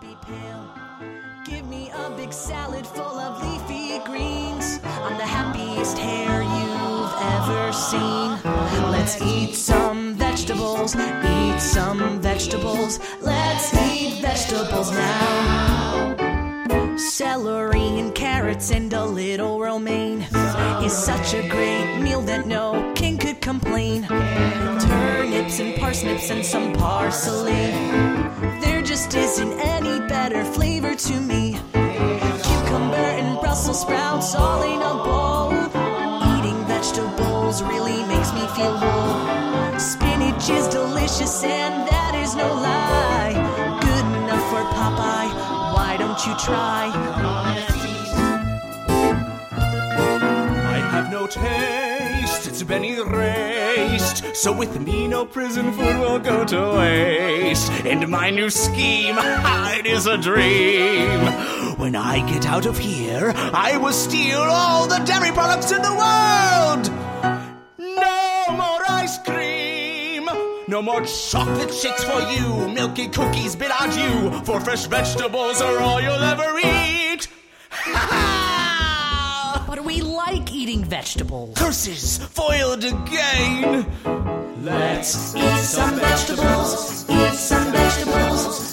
be pale. Give me a big salad full of leafy greens. I'm the happiest hair you've ever seen. Let's eat some vegetables, eat some vegetables. Let's eat vegetables now. Celery and carrots and a little romaine is such a great meal that no king could complain. Turnips and parsnips and some parsley, there just isn't any better flavor to me. Cucumber and Brussels sprouts all in a bowl. Eating vegetables really makes me feel whole. Spinach is delicious and that is no lie. Good enough for Popeye, why don't you try? I have no taste, it's been erased. So with me no prison food will go to waste. And my new scheme, it is a dream. When I get out of here, I will steal all the dairy products in the world. No more ice cream, no more chocolate shakes for you. Milky cookies bid adieu, for fresh vegetables are all you'll ever eat. But we like eating vegetables. Curses foiled again. Let's eat some vegetables, eat some vegetables.